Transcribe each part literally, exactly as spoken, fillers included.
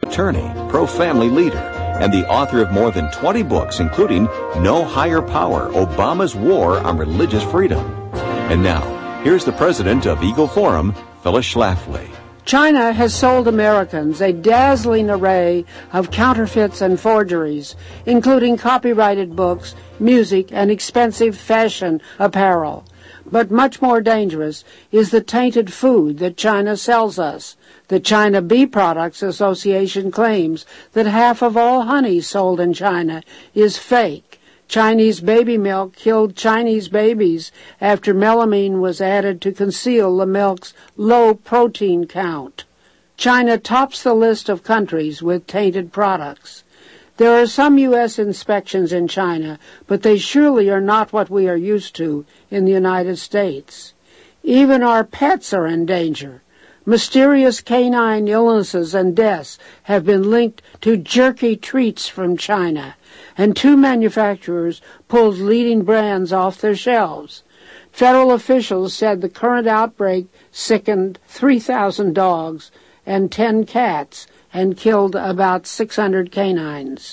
attorney, pro-family leader, and the author of more than twenty books, including No Higher Power, Obama's War on Religious Freedom. And now, here's the president of Eagle Forum, Phyllis Schlafly. China has sold Americans a dazzling array of counterfeits and forgeries, including copyrighted books, music, and expensive fashion apparel. But much more dangerous is the tainted food that China sells us. The China Bee Products Association claims that half of all honey sold in China is fake. Chinese baby milk killed Chinese babies after melamine was added to conceal the milk's low protein count. China tops the list of countries with tainted products. There are some U S inspections in China, but they surely are not what we are used to in the United States. Even our pets are in danger. Mysterious canine illnesses and deaths have been linked to jerky treats from China, and two manufacturers pulled leading brands off their shelves. Federal officials said the current outbreak sickened three thousand dogs and ten cats and killed about six hundred canines.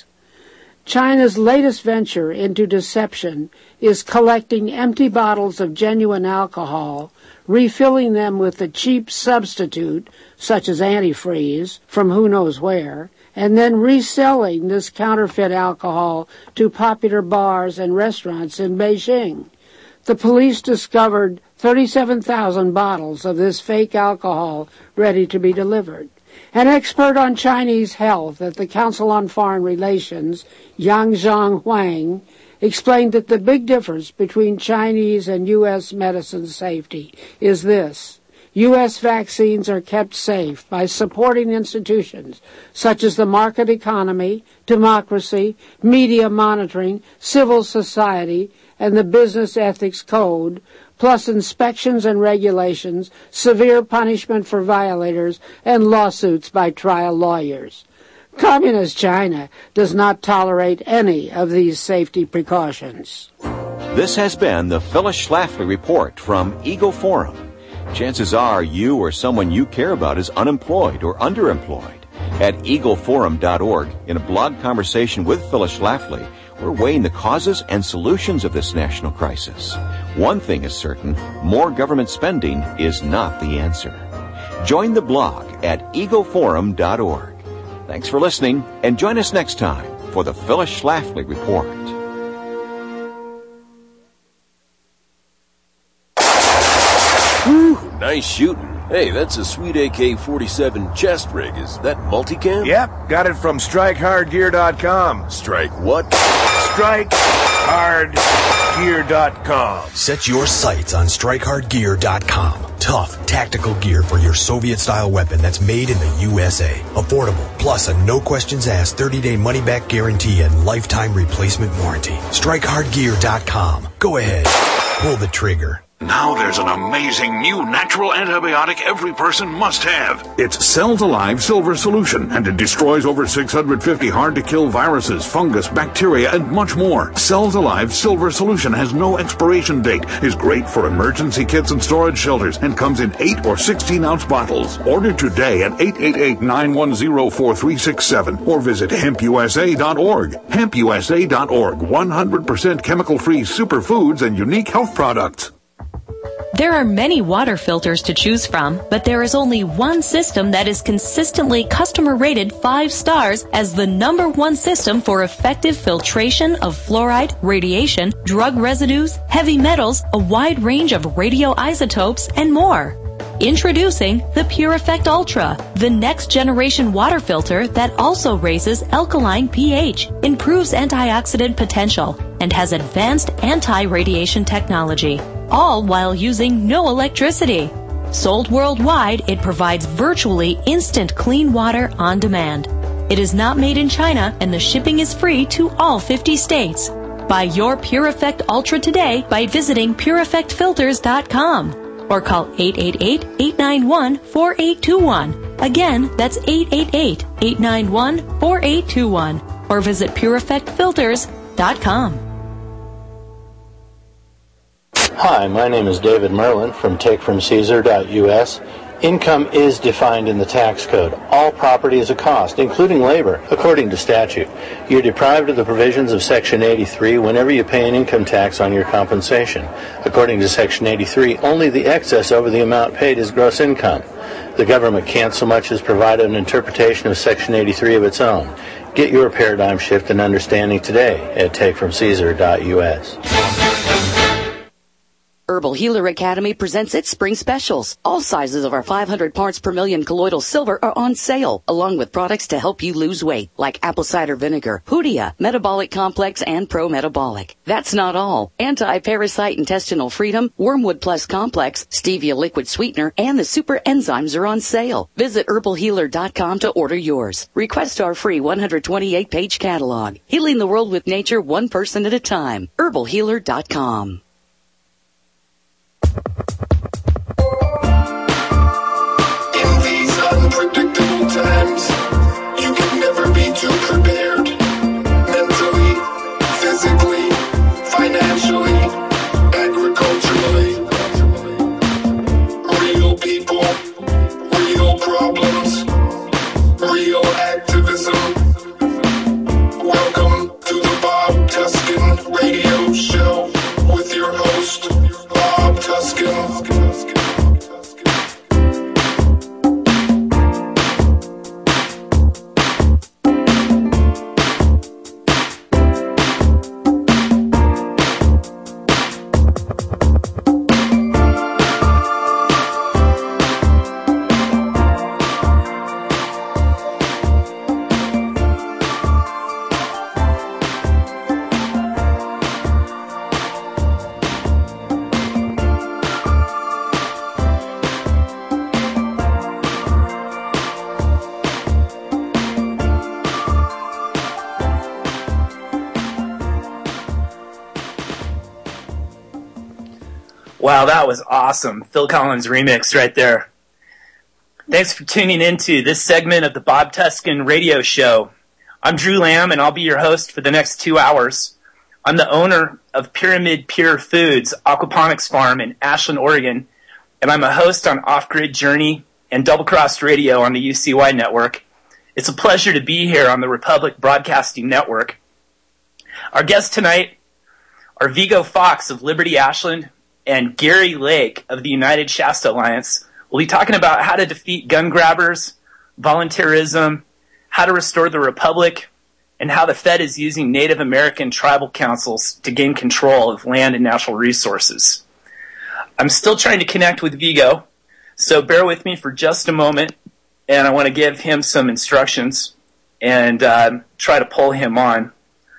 China's latest venture into deception is collecting empty bottles of genuine alcohol, refilling them with a cheap substitute, such as antifreeze, from who knows where, and then reselling this counterfeit alcohol to popular bars and restaurants in Beijing. The police discovered thirty-seven thousand bottles of this fake alcohol ready to be delivered. An expert on Chinese health at the Council on Foreign Relations, Yang Zhang Huang, explained that the big difference between Chinese and U S medicine safety is this. U S vaccines are kept safe by supporting institutions such as the market economy, democracy, media monitoring, civil society, and the business ethics code, plus inspections and regulations, severe punishment for violators, and lawsuits by trial lawyers. Communist China does not tolerate any of these safety precautions. This has been the Phyllis Schlafly Report from Eagle Forum. Chances are you or someone you care about is unemployed or underemployed. At eagle forum dot org, in a blog conversation with Phyllis Schlafly, we're weighing the causes and solutions of this national crisis. One thing is certain, more government spending is not the answer. Join the blog at eagle forum dot org. Thanks for listening, and join us next time for the Phyllis Schlafly Report. Whew, nice shooting. Hey, that's a sweet A K forty-seven chest rig. Is that multicam? Yep, got it from strike hard gear dot com. Strike what? strike hard gear dot com. Set your sights on strike hard gear dot com. Tough, tactical gear for your Soviet-style weapon that's made in the U S A. Affordable, plus a no-questions-asked thirty-day money-back guarantee and lifetime replacement warranty. strike hard gear dot com. Go ahead. Pull the trigger. Now there's an amazing new natural antibiotic every person must have. It's Cells Alive Silver Solution, and it destroys over six hundred fifty hard-to-kill viruses, fungus, bacteria, and much more. Cells Alive Silver Solution has no expiration date, is great for emergency kits and storage shelters, and comes in eight or sixteen-ounce bottles. Order today at eight eight eight, nine one zero, four three six seven or visit hemp u s a dot org. hemp u s a dot org, one hundred percent chemical-free superfoods and unique health products. There are many water filters to choose from, but there is only one system that is consistently customer rated five stars as the number one system for effective filtration of fluoride, radiation, drug residues, heavy metals, a wide range of radioisotopes, and more. Introducing the PureEffect Ultra, the next generation water filter that also raises alkaline pH, improves antioxidant potential, and has advanced anti-radiation technology, all while using no electricity. Sold worldwide, it provides virtually instant clean water on demand. It is not made in China, and the shipping is free to all fifty states. Buy your PureEffect Ultra today by visiting pure effect filters dot com. Or call eight eight eight, eight nine one, four eight two one. Again, that's eight eight eight, eight nine one, four eight two one. Or visit pure effect filters dot com. Hi, my name is David Merlin from take from caesar dot u s. Income is defined in the tax code. All property is a cost, including labor, according to statute. You're deprived of the provisions of Section eighty-three whenever you pay an income tax on your compensation. According to Section eighty-three, only the excess over the amount paid is gross income. The government can't so much as provide an interpretation of Section eighty-three of its own. Get your paradigm shift and understanding today at take from caesar dot U S. Herbal Healer Academy presents its spring specials. All sizes of our five hundred parts per million colloidal silver are on sale, along with products to help you lose weight, like apple cider vinegar, Hoodia, Metabolic Complex, and Pro Metabolic. That's not all. Anti-Parasite Intestinal Freedom, Wormwood Plus Complex, Stevia Liquid Sweetener, and the Super Enzymes are on sale. Visit herbal healer dot com to order yours. Request our free one hundred twenty-eight page catalog. Healing the world with nature one person at a time. herbal healer dot com. In these unpredictable times, you can never be too prepared. Mentally, physically, financially, agriculturally. Real people, real problems, real activism. Welcome to the Bob Tuskin Radio Show with your host, Bob Tuskin. Wow, that was awesome. Phil Collins remix right there. Thanks for tuning into this segment of the Bob Tuskin Radio Show. I'm Drew Lamb, and I'll be your host for the next two hours. I'm the owner of Pyramid Pure Foods Aquaponics Farm in Ashland, Oregon, and I'm a host on Off Grid Journey and Double Crossed Radio on the U C Y network. It's a pleasure to be here on the Republic Broadcasting Network. Our guests tonight are Vigo Fox of Liberty Ashland and Gary Lake of the United Shasta Alliance. We'll be talking about how to defeat gun grabbers, volunteerism, how to restore the Republic, and how the Fed is using Native American tribal councils to gain control of land and natural resources. I'm still trying to connect with Vigo, so bear with me for just a moment, and I want to give him some instructions and uh, try to pull him on.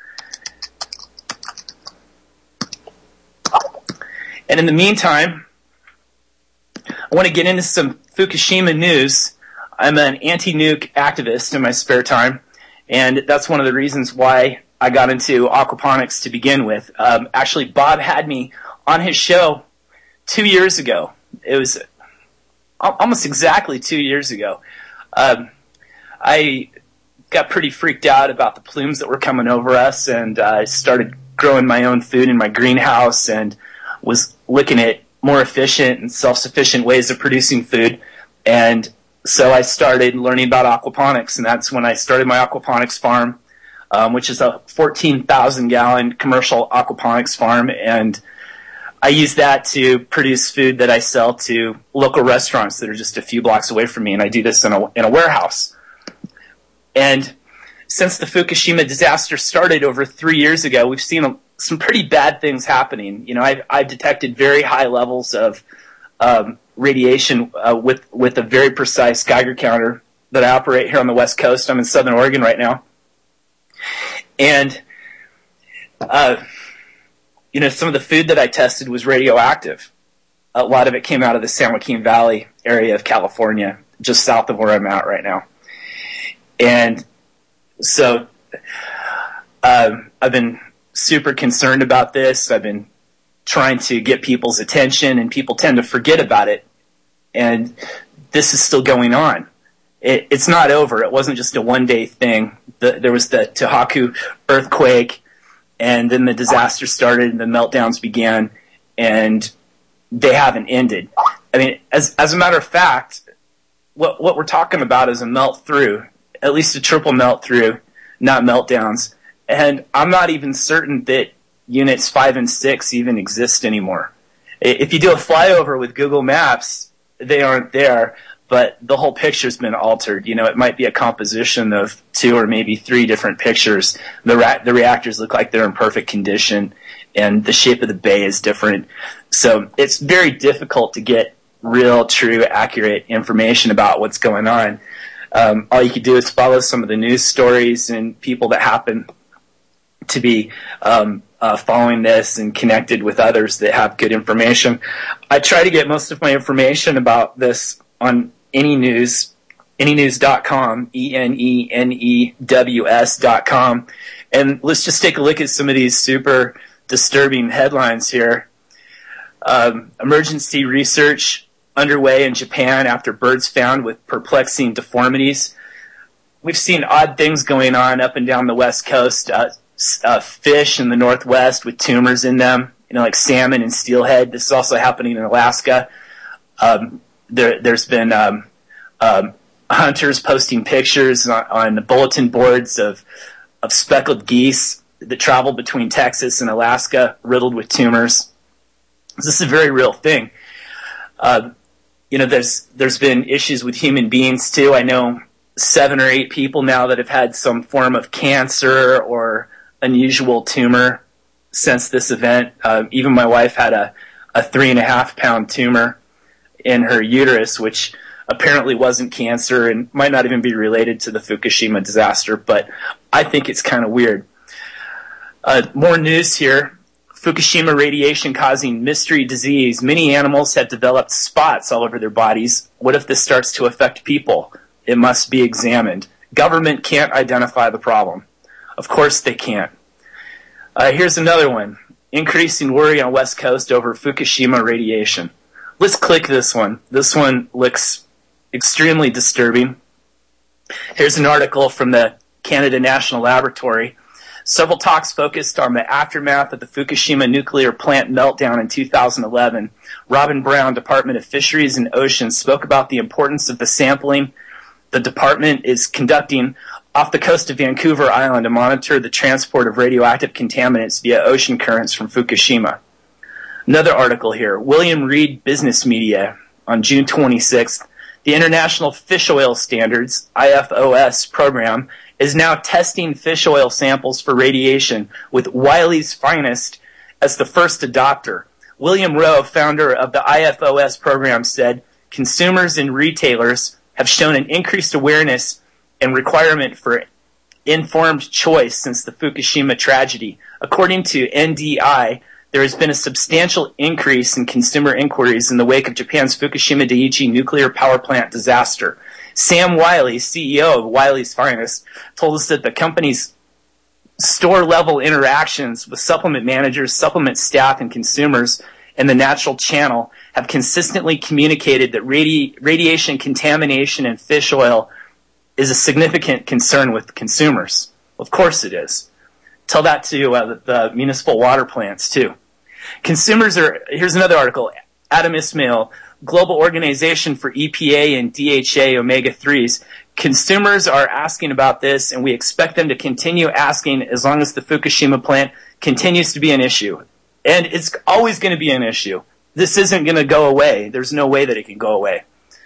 And in the meantime, I want to get into some Fukushima news. I'm an anti-nuke activist in my spare time, and that's one of the reasons why I got into aquaponics to begin with. Um, actually, Bob had me on his show two years ago. It was almost exactly two years ago. Um, I got pretty freaked out about the plumes that were coming over us, and I uh, started growing my own food in my greenhouse and was looking at more efficient and self-sufficient ways of producing food. And so I started learning about aquaponics, and that's when I started my aquaponics farm, um, which is a fourteen thousand gallon commercial aquaponics farm. And I use that to produce food that I sell to local restaurants that are just a few blocks away from me. And I do this in a, in a warehouse. And since the Fukushima disaster started over three years ago, we've seen a some pretty bad things happening. You know, I've, I've detected very high levels of um, radiation uh, with with a very precise Geiger counter that I operate here on the West Coast. I'm in Southern Oregon right now, and uh, you know, some of the food that I tested was radioactive. A lot of it came out of the San Joaquin Valley area of California, just south of where I'm at right now, and so um, I've been super concerned about this. I've been trying to get people's attention, and people tend to forget about it. And this is still going on. It, it's not over. It wasn't just a one-day thing. The, there was the Tohoku earthquake, and then the disaster started, and the meltdowns began, and they haven't ended. I mean, as as a matter of fact, what what we're talking about is a melt through, at least a triple melt through, not meltdowns. And I'm not even certain that units five and six even exist anymore. If you do a flyover with Google Maps, they aren't there, but the whole picture's been altered. You know, it might be a composition of two or maybe three different pictures. The ra- the reactors look like they're in perfect condition, and the shape of the bay is different. So it's very difficult to get real, true, accurate information about what's going on. Um, all you can do is follow some of the news stories and people that happen to be um, uh, following this and connected with others that have good information. I try to get most of my information about this on Any News, any news dot com, E N E N E W S dot com. And let's just take a look at some of these super disturbing headlines here. Um, emergency research underway in Japan after birds found with perplexing deformities. We've seen odd things going on up and down the West Coast. Uh, uh, fish in the Northwest with tumors in them, you know, like salmon and steelhead. This is also happening in Alaska. Um, there, there's been um, um, hunters posting pictures on, on the bulletin boards of of speckled geese that travel between Texas and Alaska, riddled with tumors. This is a very real thing. Uh, you know, there's there's been issues with human beings too. I know seven or eight people now that have had some form of cancer or unusual tumor since this event. Uh, even my wife had a, a three and a half pound tumor in her uterus, which apparently wasn't cancer and might not even be related to the Fukushima disaster, but I think it's kind of weird. Uh, more news here. Fukushima radiation causing mystery disease. Many animals have developed spots all over their bodies. What if this starts to affect people? It must be examined. Government can't identify the problem. Of course they can't. Uh, here's another one. Increasing worry on West Coast over Fukushima radiation. Let's click this one. This one looks extremely disturbing. Here's an article from the Canada National Laboratory. Several talks focused on the aftermath of the Fukushima nuclear plant meltdown in two thousand eleven. Robin Brown, Department of Fisheries and Oceans, spoke about the importance of the sampling the department is conducting off the coast of Vancouver Island to monitor the transport of radioactive contaminants via ocean currents from Fukushima. Another article here. William Reed Business Media on June twenty-sixth. The International Fish Oil Standards, I F O S program, is now testing fish oil samples for radiation with Wiley's Finest as the first adopter. William Rowe, founder of the I F O S program, said consumers and retailers have shown an increased awareness and requirement for informed choice since the Fukushima tragedy. According to N D I, there has been a substantial increase in consumer inquiries in the wake of Japan's Fukushima Daiichi nuclear power plant disaster. Sam Wiley, C E O of Wiley's Finest, told us that the company's store-level interactions with supplement managers, supplement staff, and consumers in the natural channel have consistently communicated that radi- radiation contamination in fish oil is a significant concern with consumers. Of course it is. Tell that to uh, the, the municipal water plants, too. Consumers are, here's another article, Adam Ismail, Global Organization for E P A and D H A omega threes. Consumers are asking about this, and we expect them to continue asking as long as the Fukushima plant continues to be an issue. And it's always going to be an issue. This isn't going to go away. There's no way that it can go away.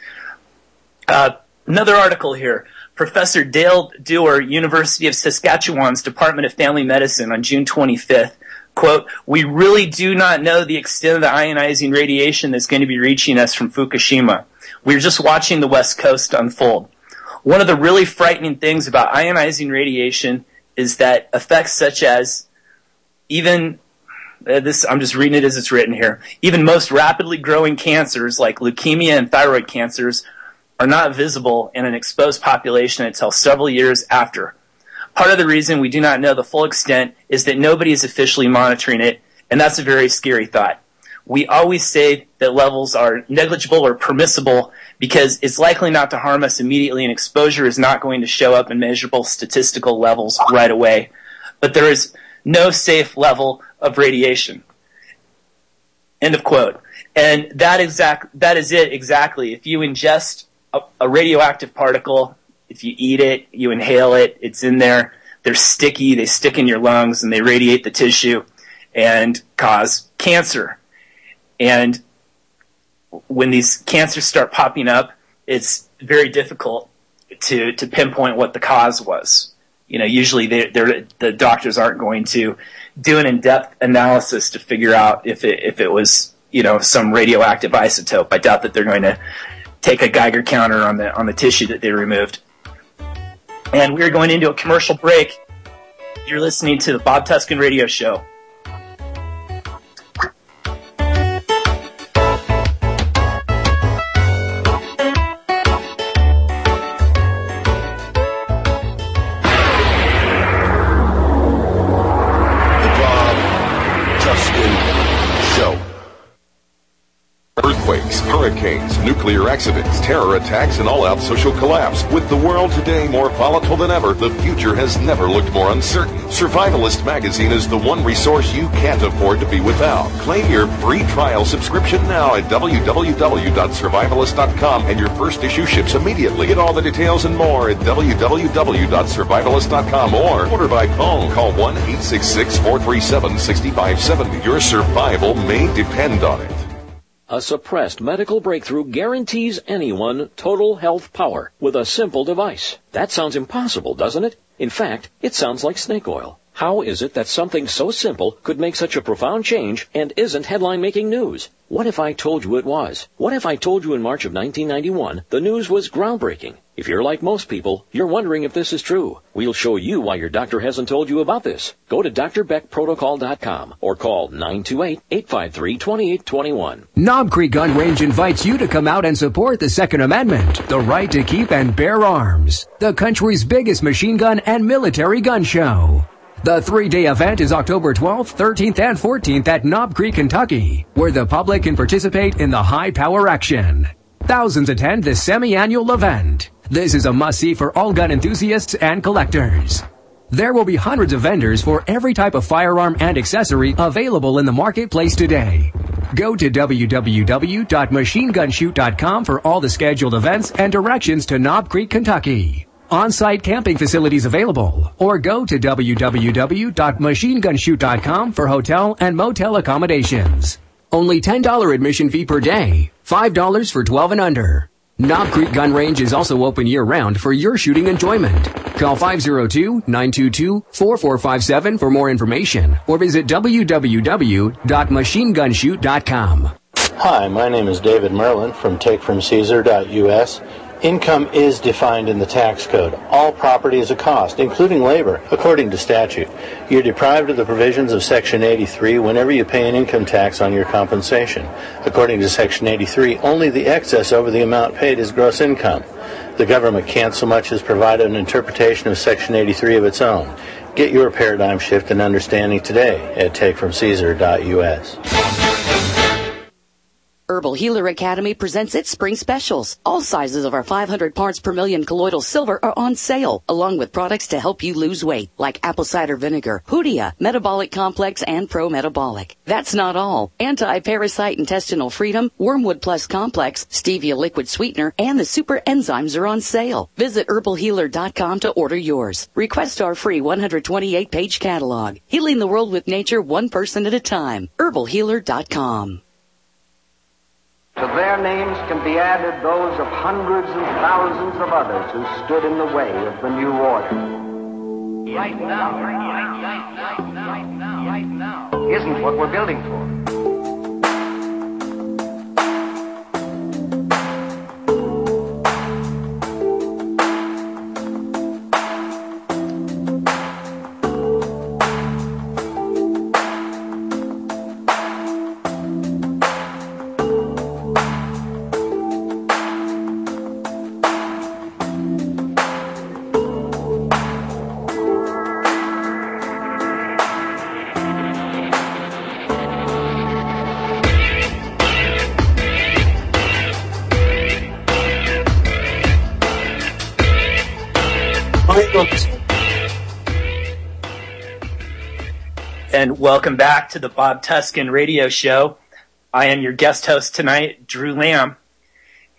Uh, another article here. Professor Dale Dewar, University of Saskatchewan's Department of Family Medicine on June twenty-fifth, quote, we really do not know the extent of the ionizing radiation that's going to be reaching us from Fukushima. We're just watching the West Coast unfold. One of the really frightening things about ionizing radiation is that effects such as even, uh, this, I'm just reading it as it's written here, even most rapidly growing cancers like leukemia and thyroid cancers are not visible in an exposed population until several years after. Part of the reason we do not know the full extent is that nobody is officially monitoring it, and that's a very scary thought. We always say that levels are negligible or permissible because it's likely not to harm us immediately, and exposure is not going to show up in measurable statistical levels right away. But there is no safe level of radiation. End of quote. And that exact that is it exactly. If you ingest a, a radioactive particle. If you eat it, you inhale it, it's in there. They're sticky, they stick in your lungs, and they radiate the tissue and cause cancer. And when these cancers start popping up, it's very difficult to, to pinpoint what the cause was. You know, usually they, they're, the doctors aren't going to do an in-depth analysis to figure out if it, if it was, you know, some radioactive isotope. I doubt that they're going to take a Geiger counter on the, on the tissue that they removed. And we're going into a commercial break. You're listening to the Bob Tuskin Radio Show. Earthquakes, hurricanes, nuclear accidents, terror attacks, and all-out social collapse. With the world today more volatile than ever, the future has never looked more uncertain. Survivalist Magazine is the one resource you can't afford to be without. Claim your free trial subscription now at w w w dot survivalist dot com, and your first issue ships immediately. Get all the details and more at w w w dot survivalist dot com or order by phone. Call one eight six six, four three seven, six five seven zero. Your survival may depend on it. A suppressed medical breakthrough guarantees anyone total health power with a simple device. That sounds impossible, doesn't it? In fact, it sounds like snake oil. How is it that something so simple could make such a profound change and isn't headline-making news? What if I told you it was? What if I told you in March of nineteen ninety-one the news was groundbreaking? If you're like most people, you're wondering if this is true. We'll show you why your doctor hasn't told you about this. Go to d r beck protocol dot com or call nine two eight, eight five three, two eight two one. Knob Creek Gun Range invites you to come out and support the Second Amendment, the right to keep and bear arms, the country's biggest machine gun and military gun show. The three-day event is October twelfth, thirteenth, and fourteenth at Knob Creek, Kentucky, where the public can participate in the high-power action. Thousands attend this semi-annual event. This is a must-see for all gun enthusiasts and collectors. There will be hundreds of vendors for every type of firearm and accessory available in the marketplace today. Go to w w w dot machine gun shoot dot com for all the scheduled events and directions to Knob Creek, Kentucky. On-site camping facilities available, or go to w w w dot machine gun shoot dot com for hotel and motel accommodations. Only ten dollars admission fee per day, five dollars for twelve and under. Knob Creek Gun Range is also open year-round for your shooting enjoyment. Call five oh two, nine two two, four four five seven for more information, or visit w w w dot machine gun shoot dot com. Hi, my name is David Merlin from take from caesar dot u s. Income is defined in the tax code. All property is a cost, including labor, according to statute. You're deprived of the provisions of Section eighty-three whenever you pay an income tax on your compensation. According to Section eighty-three, only the excess over the amount paid is gross income. The government can't so much as provide an interpretation of Section eighty-three of its own. Get your paradigm shift and understanding today at take from caesar dot u s. Herbal Healer Academy presents its spring specials. All sizes of our five hundred parts per million colloidal silver are on sale, along with products to help you lose weight, like apple cider vinegar, Hoodia, Metabolic Complex, and Pro Metabolic. That's not all. Anti-parasite intestinal freedom, Wormwood Plus Complex, Stevia liquid sweetener, and the super enzymes are on sale. Visit herbal healer dot com to order yours. Request our free one hundred twenty-eight page catalog. Healing the world with nature one person at a time. herbal healer dot com. To their names can be added those of hundreds and thousands of others who stood in the way of the new order. Right now, right now, right now, right now, right now, isn't what we're building for. And welcome back to the Bob Tuskin Radio Show. I am your guest host tonight, Drew Lamb.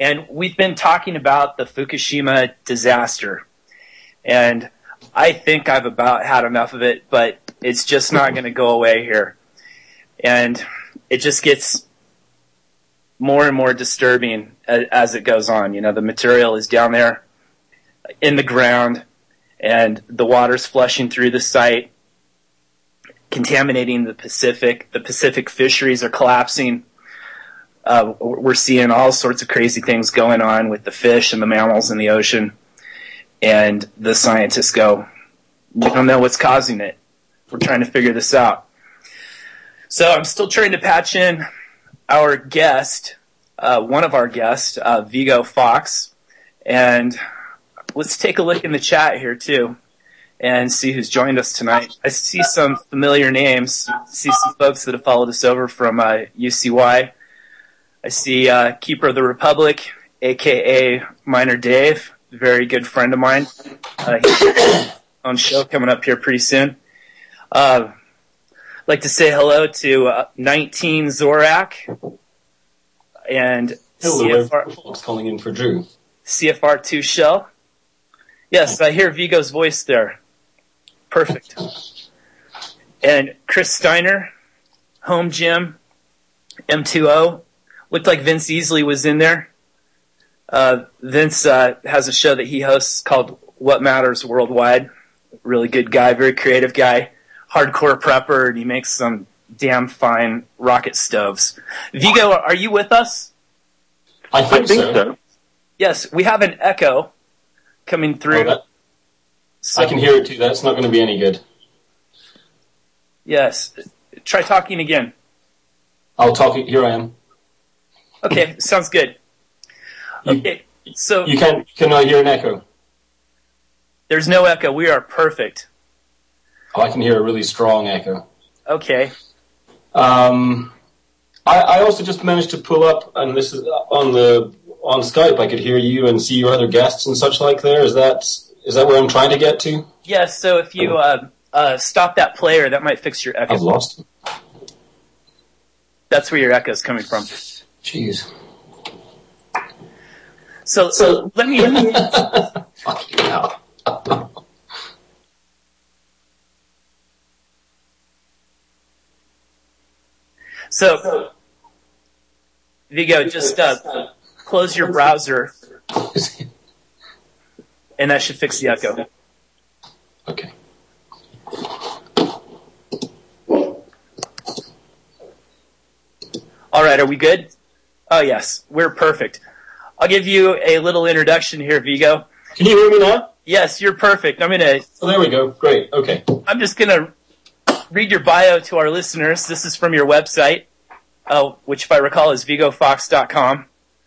And we've been talking about the Fukushima disaster. And I think I've about had enough of it, but it's just not going to go away here. And it just gets more and more disturbing as, as it goes on. You know, the material is down there in the ground, and the water's flushing through the site, contaminating the Pacific. The Pacific fisheries are collapsing. Uh, we're seeing all sorts of crazy things going on with the fish and the mammals in the ocean. And the scientists go, we don't know what's causing it. We're trying to figure this out. So I'm still trying to patch in our guest, uh, one of our guests, uh, Viggo Fox. And let's take a look in the chat here, too, and see who's joined us tonight. I see some familiar names. I see some folks that have followed us over from uh, U C Y. I see uh, Keeper of the Republic, a k a. Miner Dave, a very good friend of mine. Uh, he's on show coming up here pretty soon. Uh, I'd like to say hello to uh, nineteen Zorak and hello, C F R, Fox calling in for Drew. C F R two Shell. Yes, I hear Vigo's voice there. Perfect. And Chris Steiner, Home Gym, M two O. Looked like Vince Easley was in there. Uh, Vince uh, has a show that he hosts called What Matters Worldwide. Really good guy, very creative guy. Hardcore prepper, and he makes some damn fine rocket stoves. Viggo, are you with us? I think, I think so. so. Yes, we have an echo coming through. Oh, that, so, I can hear it too. That's not going to be any good. Yes. Try talking again. I'll talk. Here I am. Okay, sounds good. Okay, so you can can I hear an echo? There's no echo. We are perfect. Oh, I can hear a really strong echo. Okay. Um, I, I also just managed to pull up, and this is on the on Skype. I could hear you and see your other guests and such like. There is that is that where I'm trying to get to? Yes. So if you uh, uh, stop that player, that might fix your echo. I've lost him. That's where your echo is coming from. Jeez. So, so let me. Fucking hell. So, Viggo, just uh, close your browser, and that should fix the echo. Okay. All right, are we good? Oh, yes, we're perfect. I'll give you a little introduction here, Viggo. Can you hear me now? Yes, you're perfect. I'm gonna. Oh, there we go. Great. Okay. I'm just gonna read your bio to our listeners. This is from your website, uh, which, if I recall, is viggo fox dot com.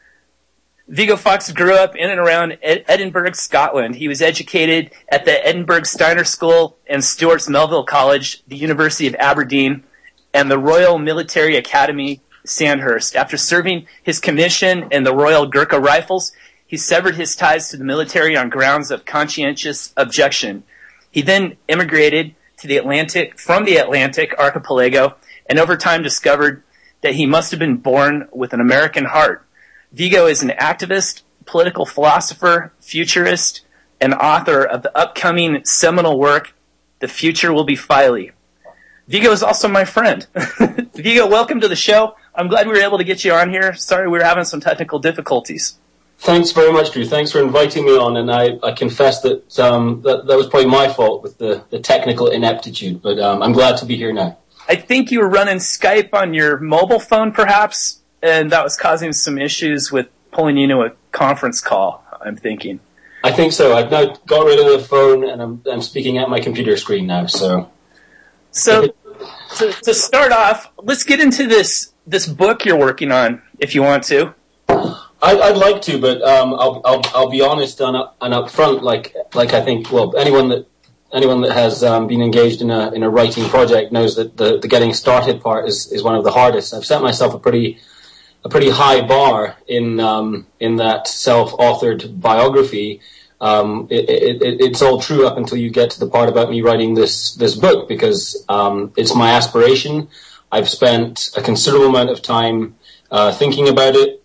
Viggo Fox grew up in and around Ed- Edinburgh, Scotland. He was educated at the Edinburgh Steiner School and Stuart's Melville College, the University of Aberdeen, and the Royal Military Academy, Sandhurst. After serving his commission in the Royal Gurkha Rifles, he severed his ties to the military on grounds of conscientious objection. He then immigrated to the Atlantic, from the Atlantic archipelago, and over time discovered that he must have been born with an American heart. Viggo is an activist, political philosopher, futurist, and author of the upcoming seminal work, The Future Will Be Filey. Viggo is also my friend. Viggo, welcome to the show. I'm glad we were able to get you on here. Sorry we were having some technical difficulties. Thanks very much, Drew. Thanks for inviting me on, and I, I confess that, um, that that was probably my fault with the, the technical ineptitude, but um, I'm glad to be here now. I think you were running Skype on your mobile phone, perhaps, and that was causing some issues with pulling you into a conference call, I'm thinking. I think so. I've now got rid of the phone, and I'm, I'm speaking at my computer screen now, so... So, to, to start off, let's get into this this book you're working on, if you want to. I'd, I'd like to, but um, I'll, I'll I'll be honest and up, and up front, like like I think well anyone that anyone that has um, been engaged in a in a writing project knows that the, the getting started part is, is one of the hardest. I've set myself a pretty a pretty high bar in um, in that self-authored biography. Um, it, it, it, it's all true up until you get to the part about me writing this this book, because um, it's my aspiration. I've spent a considerable amount of time uh, thinking about it,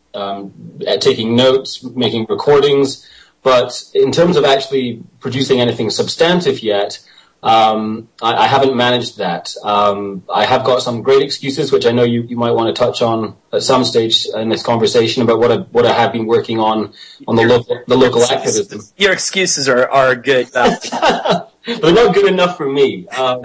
um, taking notes, making recordings. But in terms of actually producing anything substantive yet, um, I, I haven't managed that. Um, I have got some great excuses, which I know you, you might want to touch on at some stage in this conversation about what I, what I have been working on on the local the local activism. Your excuses are are good, but they're not good enough for me. Um,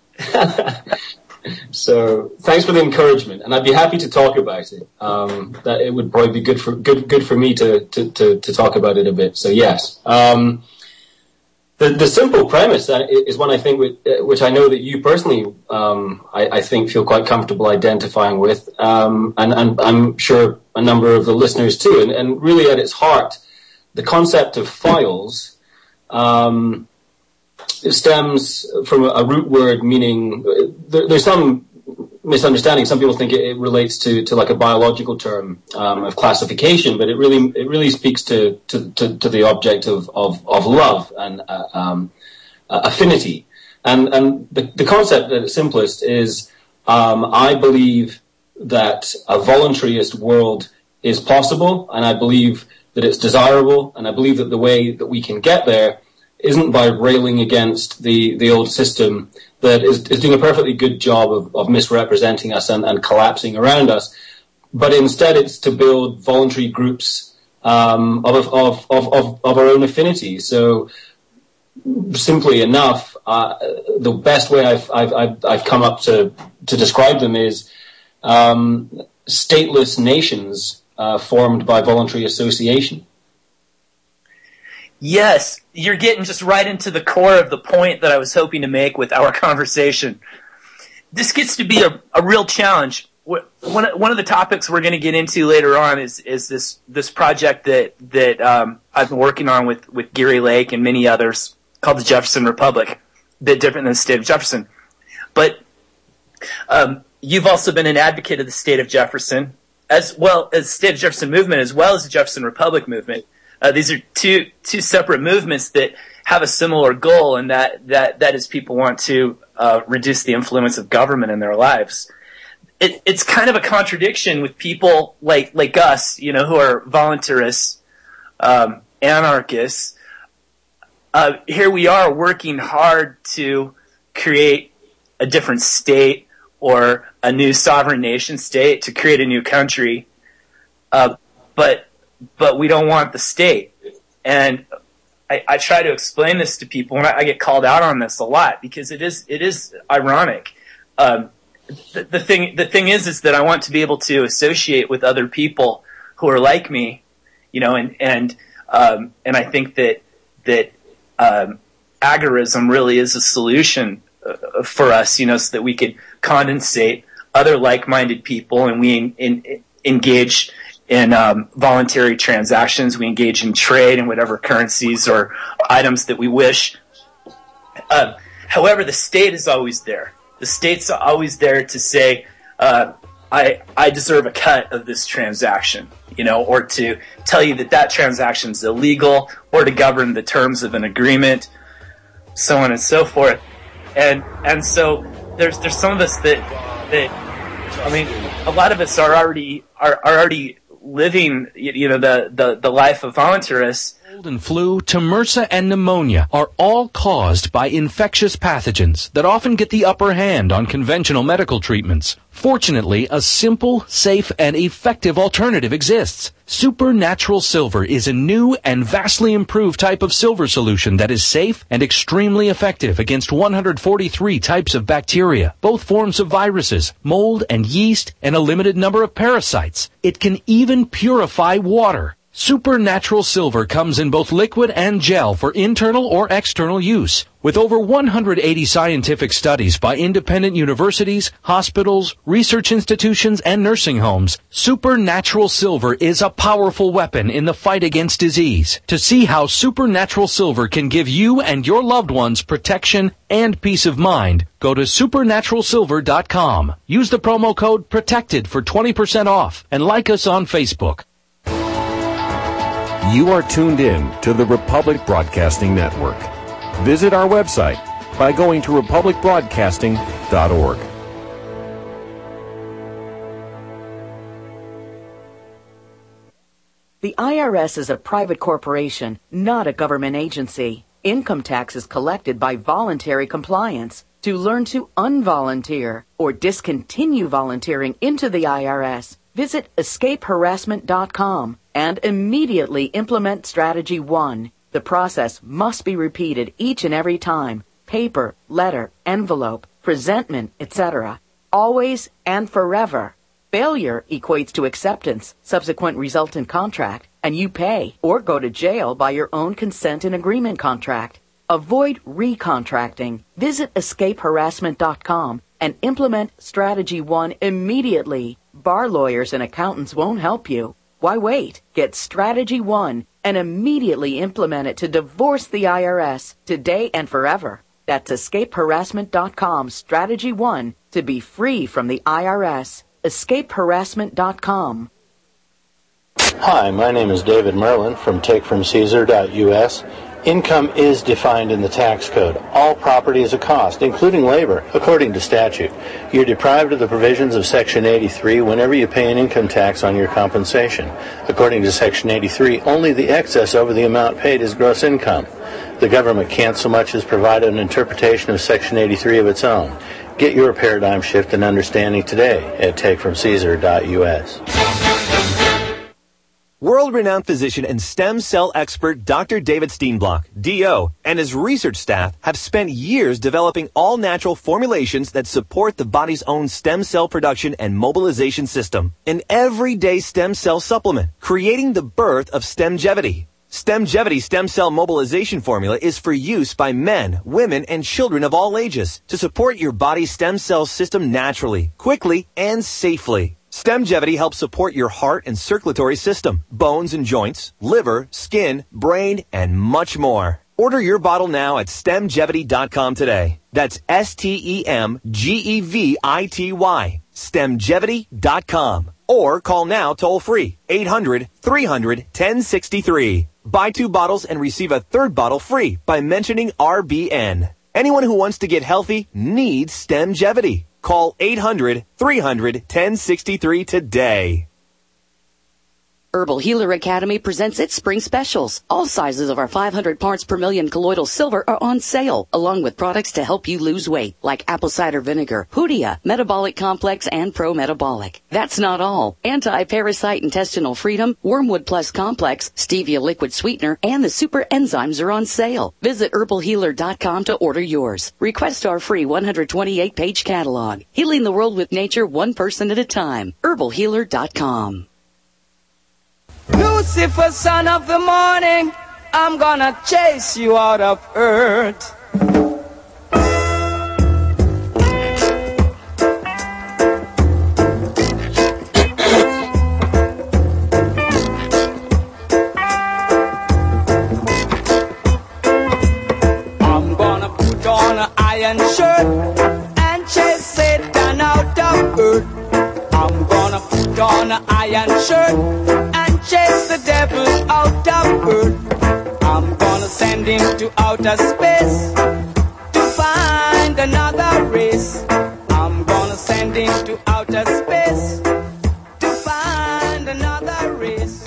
So thanks for the encouragement, and I'd be happy to talk about it. Um, that it would probably be good for good good for me to to to, to talk about it a bit. So yes, um, the the simple premise that is one I think with, which I know that you personally um, I, I think feel quite comfortable identifying with, um, and, and I'm sure a number of the listeners too. And, and really, at its heart, the concept of files. Um, It stems from a root word meaning, there, there's some misunderstanding. Some people think it, it relates to, to like a biological term um, of classification, but it really it really speaks to to, to, to the object of, of, of love and uh, um, uh, affinity. And and the, the concept at its simplest is um, I believe that a voluntarist world is possible, and I believe that it's desirable, and I believe that the way that we can get there isn't by railing against the, the old system that is, is doing a perfectly good job of, of misrepresenting us and, and collapsing around us, but instead it's to build voluntary groups um, of, of, of, of, of our own affinity. So simply enough, uh, the best way I've, I've, I've come up to, to describe them is um, stateless nations uh, formed by voluntary association. Yes, you're getting just right into the core of the point that I was hoping to make with our conversation. This gets to be a, a real challenge. One one of the topics we're going to get into later on is is this this project that that um, I've been working on with with Gary Lake and many others called the Jefferson Republic. A bit different than the state of Jefferson, but um, you've also been an advocate of the state of Jefferson as well as the state of Jefferson movement as well as the Jefferson Republic movement. Uh, these are two two separate movements that have a similar goal, and that that that is people want to uh, reduce the influence of government in their lives. It, it's kind of a contradiction with people like like us, you know, who are voluntarists, um, anarchists. Uh, here we are working hard to create a different state or a new sovereign nation state, to create a new country, uh, but. but we don't want the state. And I, I try to explain this to people, and I, I get called out on this a lot because it is it is ironic. Um, the, the thing the thing is is that I want to be able to associate with other people who are like me, you know, and and um, and I think that that um, agorism really is a solution uh, for us, you know, so that we could condensate other like-minded people, and we in, in, engage in um, voluntary transactions. We engage in trade in whatever currencies or items that we wish. Uh, however, the state is always there. The state's always there to say, uh, I I deserve a cut of this transaction, you know, or to tell you that that transaction is illegal, or to govern the terms of an agreement, so on and so forth. And and so there's there's some of us that that I mean, a lot of us are already are, are already living, you know, the, the, the life of voluntarists. Cold and flu to MRSA and pneumonia are all caused by infectious pathogens that often get the upper hand on conventional medical treatments. Fortunately, a simple, safe, and effective alternative exists. Supernatural Silver is a new and vastly improved type of silver solution that is safe and extremely effective against one hundred forty-three types of bacteria, both forms of viruses, mold and yeast, and a limited number of parasites. It can even purify water. Supernatural Silver comes in both liquid and gel for internal or external use. With over one hundred eighty scientific studies by independent universities, hospitals, research institutions, and nursing homes, Supernatural Silver is a powerful weapon in the fight against disease. To see how Supernatural Silver can give you and your loved ones protection and peace of mind, go to supernatural silver dot com. Use the promo code PROTECTED for twenty percent off, and like us on Facebook. You are tuned in to the Republic Broadcasting Network. Visit our website by going to republic broadcasting dot org. The I R S is a private corporation, not a government agency. Income tax is collected by voluntary compliance. To learn to unvolunteer or discontinue volunteering into the I R S, visit escape harassment dot com and immediately implement Strategy one. The process must be repeated each and every time. Paper, letter, envelope, presentment, et cetera. Always and forever. Failure equates to acceptance, subsequent resultant contract, and you pay or go to jail by your own consent and agreement contract. Avoid recontracting. Visit escape harassment dot com and implement Strategy one immediately. Bar lawyers and accountants won't help you. Why wait? Get Strategy one and immediately implement it to divorce the I R S today and forever. That's escape harassment dot com Strategy one to be free from the I R S. escape harassment dot com. Hi, my name is David Merlin from take from caesar dot U S. Income is defined in the tax code. All property is a cost, including labor, according to statute. You're deprived of the provisions of Section eighty-three whenever you pay an income tax on your compensation. According to Section eighty-three, only the excess over the amount paid is gross income. The government can't so much as provide an interpretation of Section eighty-three of its own. Get your paradigm shift and understanding today at take from caesar dot U S. World-renowned physician and stem cell expert Doctor David Steenblock, D O, and his research staff have spent years developing all-natural formulations that support the body's own stem cell production and mobilization system. An everyday stem cell supplement, creating the birth of Stemgevity. Stemgevity stem cell mobilization formula is for use by men, women, and children of all ages to support your body's stem cell system naturally, quickly, and safely. Stemgevity helps support your heart and circulatory system, bones and joints, liver, skin, brain, and much more. Order your bottle now at stemgevity dot com today. That's S T E M G E V I T Y, stemgevity dot com. Or call now toll free, eight hundred, three hundred, ten sixty-three. Buy two bottles and receive a third bottle free by mentioning R B N. Anyone who wants to get healthy needs Stemgevity. Call eight hundred, three hundred, ten sixty-three today. Herbal Healer Academy presents its spring specials. All sizes of our five hundred parts per million colloidal silver are on sale, along with products to help you lose weight, like apple cider vinegar, Hoodia, Metabolic Complex, and Pro Metabolic. That's not all. Anti-parasite intestinal freedom, Wormwood Plus Complex, Stevia liquid sweetener, and the super enzymes are on sale. Visit herbal healer dot com to order yours. Request our free one hundred twenty-eight page catalog. Healing the world with nature one person at a time. herbal healer dot com. Lucifer, son of the morning, I'm gonna chase you out of earth. I'm gonna put on an iron shirt and chase Satan out of earth. I'm gonna put on an iron shirt and chase the devil out of earth. I'm gonna send him to outer space to find another race. I'm gonna send him to outer space to find another race.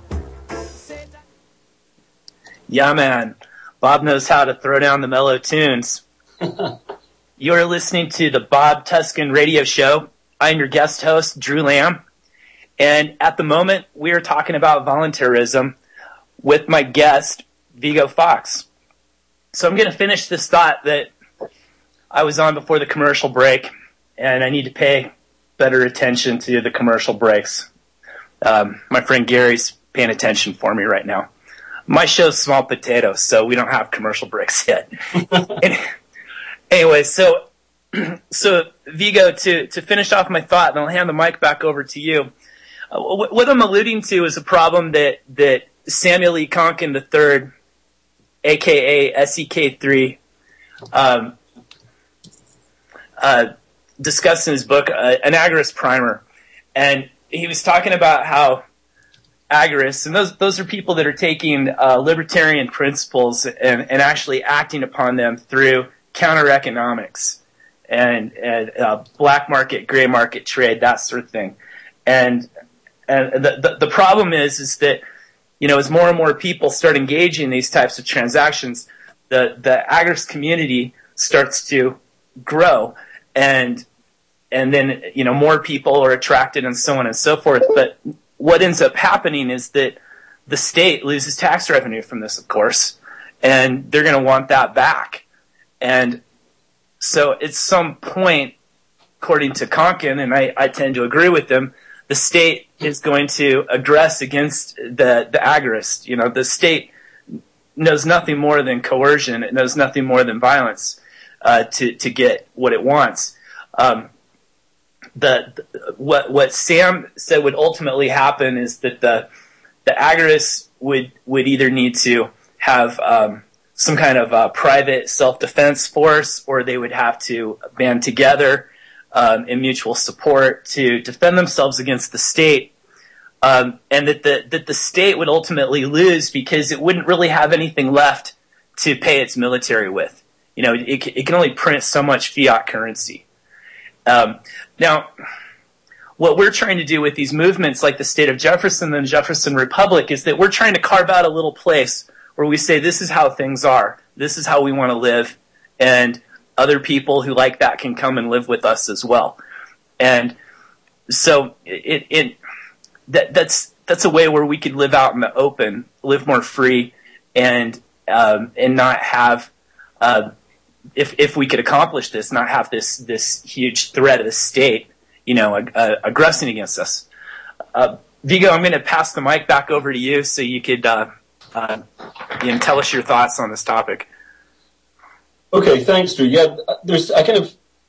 Yeah, man. Bob knows how to throw down the mellow tunes. You are listening to the Bob Tuscan Radio Show. I'm your guest host, Drew Lamb. And at the moment, we are talking about voluntarism with my guest, Vigo Fox. So I'm going to finish this thought that I was on before the commercial break, and I need to pay better attention to the commercial breaks. Um, my friend Gary's paying attention for me right now. My show's Small Potatoes, so we don't have commercial breaks yet. and, anyway, so so Vigo, to, to finish off my thought, and I'll hand the mic back over to you. Uh, what I'm alluding to is a problem that, that Samuel E. Konkin the third, a k a. S E K three, um, uh, discussed in his book, uh, Anagarist Primer. And he was talking about how agorists, and those those are people that are taking uh, libertarian principles and, and actually acting upon them through counter-economics and, and uh, black market, gray market trade, that sort of thing. And and the, the the problem is is that you know, as more and more people start engaging in these types of transactions, the, the agorist community starts to grow, and and then, you know, more people are attracted and so on and so forth. But what ends up happening is that the state loses tax revenue from this, of course, and they're going to want that back. And so at some point, according to Konkin, and I, I tend to agree with them, the state is going to aggress against the, the agorist. You know, the state knows nothing more than coercion. It knows nothing more than violence uh, to, to get what it wants. Um, the, the what what Sam said would ultimately happen is that the the agorists would would either need to have um, some kind of uh, private self-defense force, or they would have to band together um, in mutual support to defend themselves against the state, um, and that the that the state would ultimately lose because it wouldn't really have anything left to pay its military with. You know, it, it can only print so much fiat currency. Um, now, what we're trying to do with these movements like the State of Jefferson and the Jefferson Republic is that we're trying to carve out a little place where we say this is how things are, this is how we want to live, and other people who like that can come and live with us as well. And so it, it that that's that's a way where we could live out in the open, live more free, and um, and not have uh, if if we could accomplish this, not have this this huge threat of the state, you know, ag- uh, aggressing against us. Uh, Vigo, I'm going to pass the mic back over to you so you could uh, uh, you know, tell us your thoughts on this topic. Okay, thanks, Drew. Yeah, there's I kind of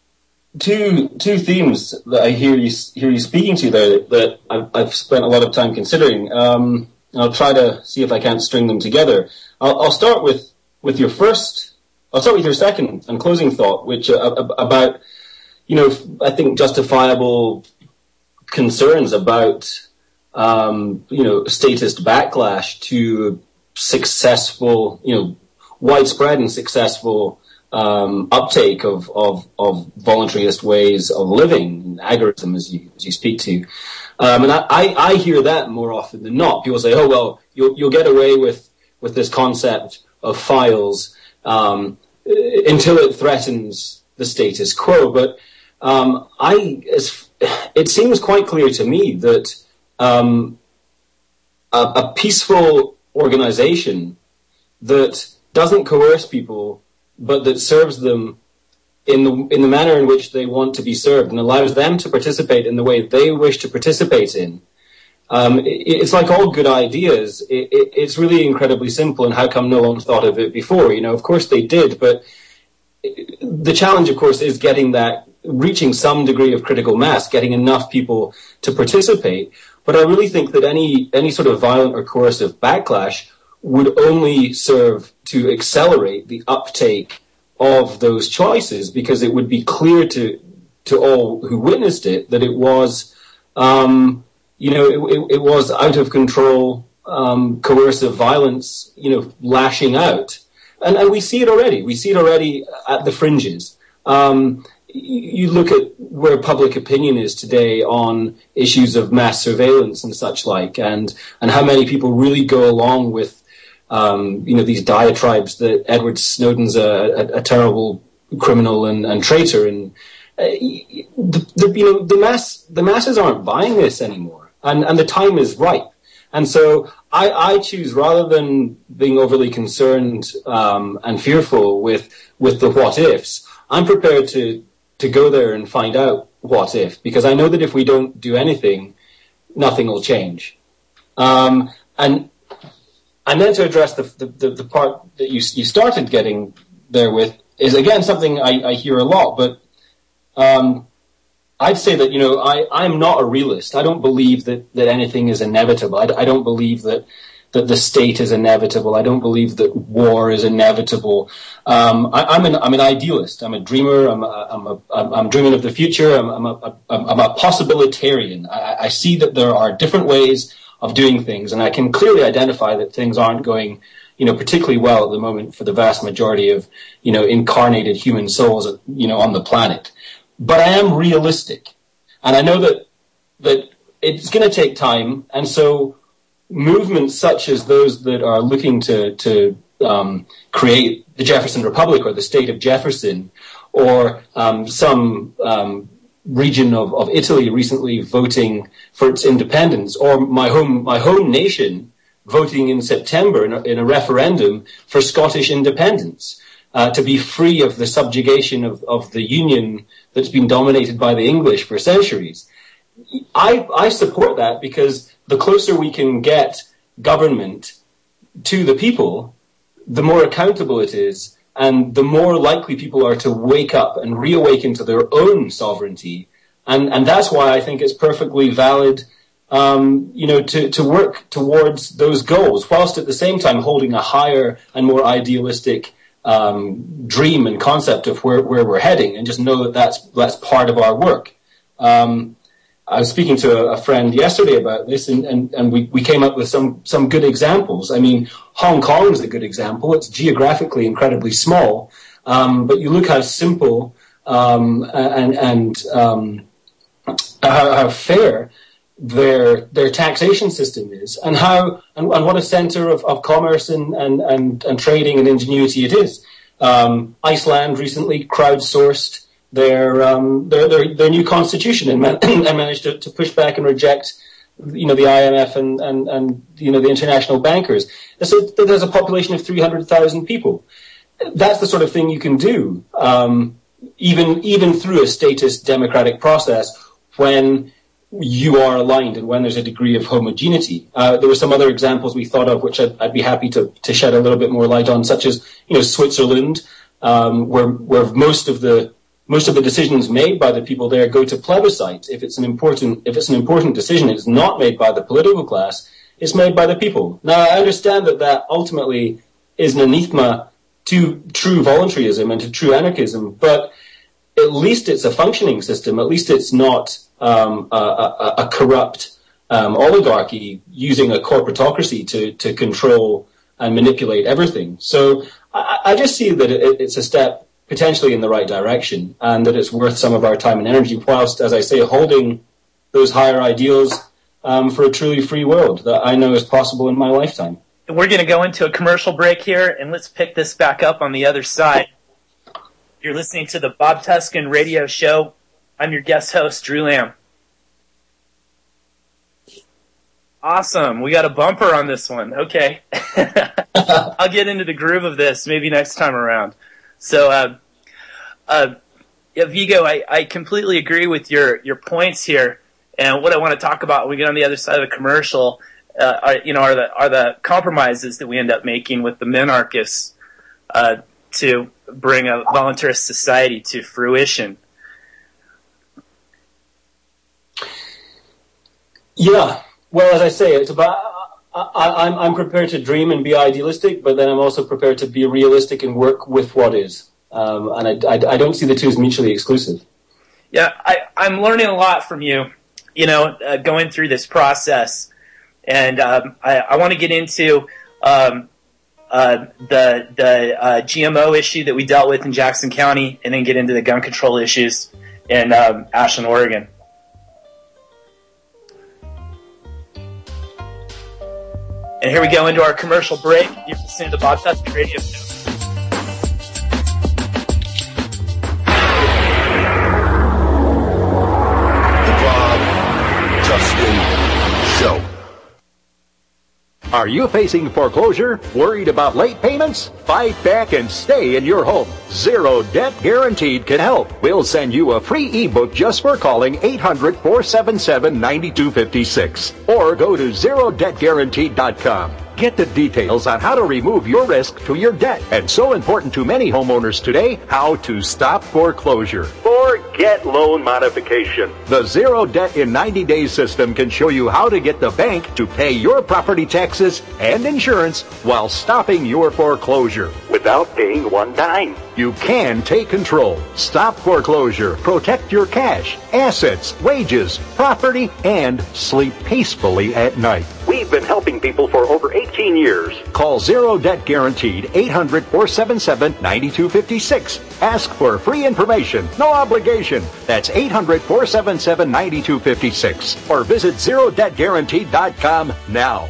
two two themes that I hear you hear you speaking to there that I've, I've spent a lot of time considering. Um, and I'll try to see if I can't string them together. I'll, I'll start with with your first. I'll start with your second and closing thought, which uh, about, you know, I think justifiable concerns about, um, you know, statist backlash to successful, you know, widespread and successful um, uptake of, of, of voluntarist ways of living, agorism, as you as you speak to. Um, and I, I, I hear that more often than not. People say, oh, well, you'll, you'll get away with, with this concept of files um, until it threatens the status quo. But um, I, as, it seems quite clear to me that um, a, a peaceful organization that doesn't coerce people, but that serves them in the in the manner in which they want to be served and allows them to participate in the way they wish to participate in. Um, it, it's like all good ideas. It, it, it's really incredibly simple, and how come no one thought of it before? You know, of course they did, but the challenge, of course, is getting that, reaching some degree of critical mass, getting enough people to participate. But I really think that any any sort of violent or coercive backlash would only serve to accelerate the uptake of those choices, because it would be clear to to all who witnessed it that it was, um, you know, it, it, it was out of control, um, coercive violence, you know, lashing out, and and we see it already. We see it already at the fringes. Um, you look at where public opinion is today on issues of mass surveillance and such like, and and how many people really go along with, Um, you know, these diatribes that Edward Snowden's a, a, a terrible criminal and, and traitor, and uh, the, the, you know, the mass, the masses aren't buying this anymore, and, and the time is ripe. And so I, I choose, rather than being overly concerned um, and fearful with with the what ifs, I'm prepared to to go there and find out what if, because I know that if we don't do anything, nothing will change. Um, and And then to address the, the, the part that you, you started getting there with is, again, something I, I hear a lot, but um, I'd say that, you know, I, I'm not a realist. I don't believe that, that anything is inevitable. I, I don't believe that, that the state is inevitable. I don't believe that war is inevitable. Um, I, I'm, an, I'm an idealist. I'm a dreamer. I'm, a, I'm, a, I'm dreaming of the future. I'm, I'm, a, I'm a possibilitarian. I, I see that there are different ways of doing things, and I can clearly identify that things aren't going, you know, particularly well at the moment for the vast majority of, you know, incarnated human souls, you know, on the planet. But I am realistic, and I know that that it's going to take time, and so movements such as those that are looking to, to um, create the Jefferson Republic or the state of Jefferson, or um, some um, region of, of Italy recently voting for its independence, or my home my home nation voting in September in a, in a referendum for Scottish independence, uh, to be free of the subjugation of, of the Union that's been dominated by the English for centuries. I, I support that, because the closer we can get government to the people, the more accountable it is, and the more likely people are to wake up and reawaken to their own sovereignty. And, and that's why I think it's perfectly valid, um, you know, to, to work towards those goals, whilst at the same time holding a higher and more idealistic um, dream and concept of where, where we're heading, and just know that that's, that's part of our work. Um, I was speaking to a friend yesterday about this, and, and, and we, we came up with some, some good examples. I mean, Hong Kong is a good example. It's geographically incredibly small, um, but you look how simple um, and, and um, how, how fair their their taxation system is, and how and, and what a center of, of commerce and, and, and, and trading and ingenuity it is. Um, Iceland recently crowdsourced their um, their, their their new constitution and, man- and managed to, to push back and reject, you know, the I M F and, and, and you know the international bankers. So there's a population of three hundred thousand people. That's the sort of thing you can do, um, even even through a statist democratic process, when you are aligned and when there's a degree of homogeneity. Uh, there were some other examples we thought of, which I'd, I'd be happy to, to shed a little bit more light on, such as, you know, Switzerland, um, where where most of the most of the decisions made by the people there go to plebiscite. If it's an important if it's an important decision, it's not made by the political class; it's made by the people. Now, I understand that that ultimately is an anathema to true voluntarism and to true anarchism, but at least it's a functioning system. At least it's not um, a, a, a corrupt um, oligarchy using a corporatocracy to, to control and manipulate everything. So I, I just see that it, it's a step potentially in the right direction, and that it's worth some of our time and energy, whilst, as I say, holding those higher ideals um, for a truly free world that I know is possible in my lifetime. We're going to go into a commercial break here, and let's pick this back up on the other side. You're listening to the Bob Tuskin Radio Show. I'm your guest host, Drew Lamb. Awesome. We got a bumper on this one. Okay. I'll get into the groove of this maybe next time around. So, uh, uh, yeah, Vigo, I, I completely agree with your, your points here. And what I want to talk about when we get on the other side of the commercial, uh, are, you know, are the, are the compromises that we end up making with the minarchists, uh, to bring a voluntarist society to fruition. Yeah, well, as I say, it's about. I, I'm I'm prepared to dream and be idealistic, but then I'm also prepared to be realistic and work with what is. Um, and I, I, I don't see the two as mutually exclusive. Yeah, I, I'm learning a lot from you. You know, uh, going through this process, and um, I, I want to get into. Um, Uh, the the uh, G M O issue that we dealt with in Jackson County, and then get into the gun control issues in um, Ashland, Oregon. And here we go into our commercial break. You're listening to the Bob Tuskin Radio Show. The Bob Tuskin Show. Are you facing foreclosure? Worried about late payments? Fight back and stay in your home. Zero Debt Guaranteed can help. We'll send you a free ebook just for calling eight hundred, four seven seven, nine two five six. Or go to zero debt guaranteed dot com. Get the details on how to remove your risk to your debt. And so important to many homeowners today, how to stop foreclosure. Forget loan modification. The Zero Debt in ninety days system can show you how to get the bank to pay your property taxes and insurance while stopping your foreclosure. Without paying one dime. You can take control, stop foreclosure, protect your cash, assets, wages, property, and sleep peacefully at night. We've been helping people for over eighteen years. Call Zero Debt Guaranteed, eight hundred, four seven seven, nine two five six. Ask for free information, no obligation. That's eight hundred, four seven seven, nine two five six. Or visit zero debt guaranteed dot com now.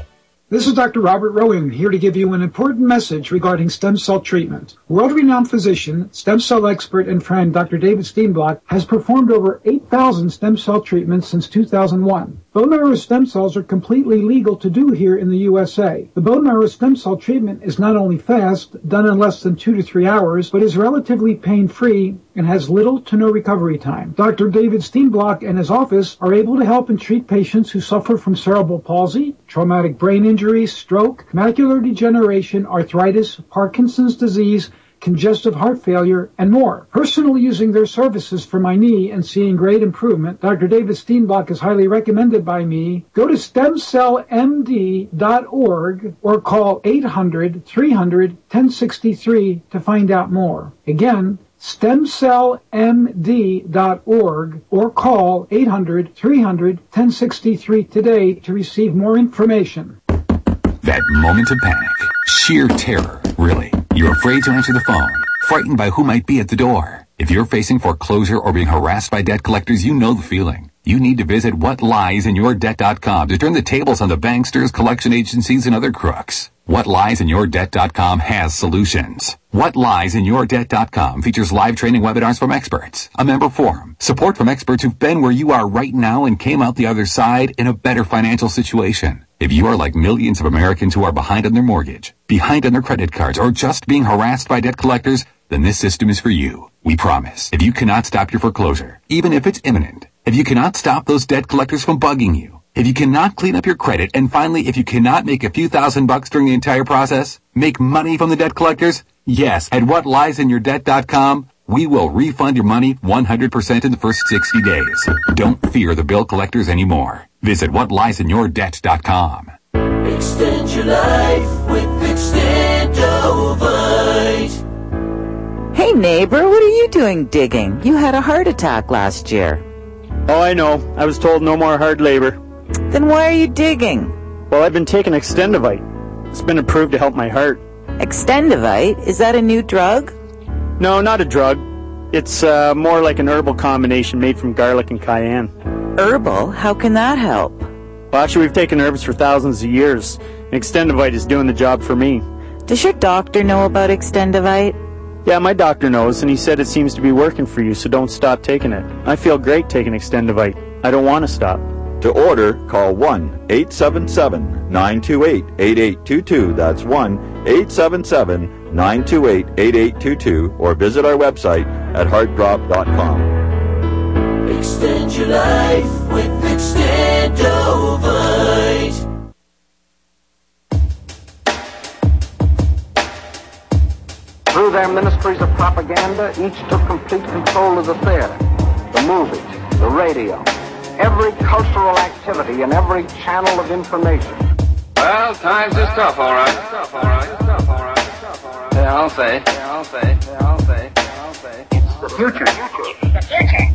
This is Doctor Robert Rowan, here to give you an important message regarding stem cell treatment. World-renowned physician, stem cell expert, and friend Doctor David Steenblock has performed over eight thousand stem cell treatments since two thousand one. Bone marrow stem cells are completely legal to do here in the U S A. The bone marrow stem cell treatment is not only fast, done in less than two to three hours, but is relatively pain-free and has little to no recovery time. Doctor David Steenblock and his office are able to help and treat patients who suffer from cerebral palsy, traumatic brain injury, stroke, macular degeneration, arthritis, Parkinson's disease, congestive heart failure, and more. Personally using their services for my knee and seeing great improvement, Doctor David Steenblock is highly recommended by me. Go to stem cell m d dot org or call eight hundred, three hundred, ten sixty-three to find out more. Again, stem cell m d dot org or call eight hundred, three hundred, ten sixty-three today to receive more information. That moment of panic, sheer terror, really. You're afraid to answer the phone, frightened by who might be at the door. If you're facing foreclosure or being harassed by debt collectors, you know the feeling. You need to visit what lies in your debt dot com to turn the tables on the banksters, collection agencies, and other crooks. what lies in your debt dot com has solutions. what lies in your debt dot com features live training webinars from experts, a member forum, support from experts who've been where you are right now and came out the other side in a better financial situation. If you are like millions of Americans who are behind on their mortgage, behind on their credit cards, or just being harassed by debt collectors, then this system is for you. We promise. If you cannot stop your foreclosure, even if it's imminent, if you cannot stop those debt collectors from bugging you, if you cannot clean up your credit, and finally, if you cannot make a few thousand bucks during the entire process, make money from the debt collectors, yes, at what lies in your debt dot com, we will refund your money one hundred percent in the first sixty days. Don't fear the bill collectors anymore. Visit what lies in your debt dot com. Extend your life with Extendovite. Hey neighbor, what are you doing digging? You had a heart attack last year. Oh, I know. I was told no more hard labor. Then why are you digging? Well, I've been taking Extendovite. It's been approved to help my heart. Extendovite? Is that a new drug? No, not a drug. It's uh, more like an herbal combination made from garlic and cayenne. Herbal? How can that help? Well, actually, we've taken herbs for thousands of years. And Extendovite is doing the job for me. Does your doctor know about Extendovite? Yeah, my doctor knows, and he said it seems to be working for you, so don't stop taking it. I feel great taking Extendovite. I don't want to stop. To order, call one eight seven seven, nine two eight, eight eight two two. That's one eight seven seven, nine two eight, eight eight two two, or visit our website at heart drop dot com. Extend your life with Extendovite. Through their ministries of propaganda, each took complete control of the theater, the movies, the radio, every cultural activity and every channel of information. Well, times is tough, all right. Tough, all right. Tough, all right. Tough, all right. Yeah, I'll say. Yeah, I'll say. Yeah, I'll say. Yeah, I'll say. It's the future. The future.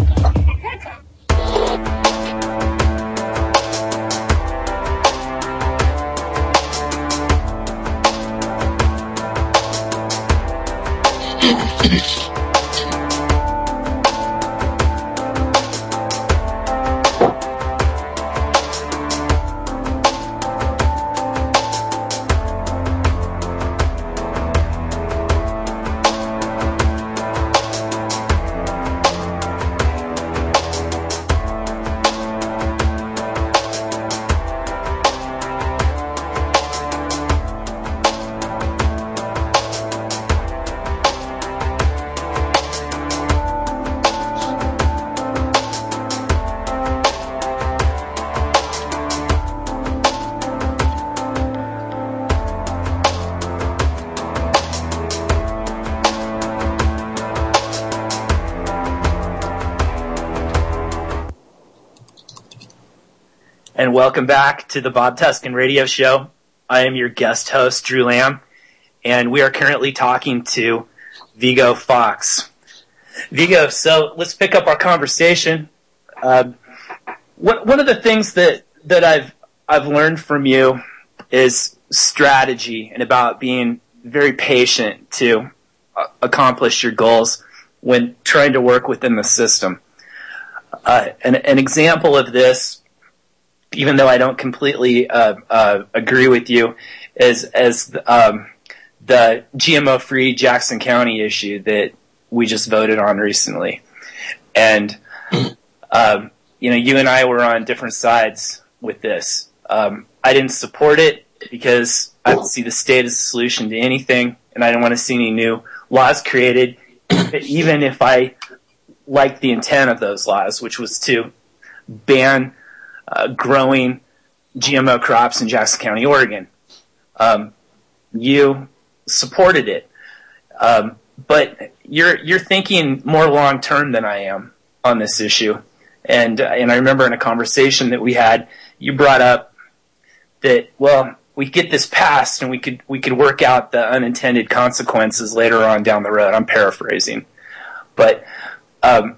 And welcome back to the Bob Tuskin Radio Show. I am your guest host, Drew Lamb, and we are currently talking to Viggo Fox. Viggo, so let's pick up our conversation. Uh, one, one of the things that, that I've I've learned from you is strategy and about being very patient to uh, accomplish your goals when trying to work within the system. Uh, an, an example of this even though I don't completely uh, uh, agree with you, is as um, the G M O-free Jackson County issue that we just voted on recently. And, um, you know, you and I were on different sides with this. Um, I didn't support it because I don't see the state as a solution to anything, and I didn't want to see any new laws created, even if I liked the intent of those laws, which was to ban uh, growing G M O crops in Jackson County, Oregon. Um, you supported it. Um, but you're you're thinking more long term than I am on this issue. And uh, and I remember in a conversation that we had, you brought up that, well, we get this passed and we could we could work out the unintended consequences later on down the road. I'm paraphrasing. But um,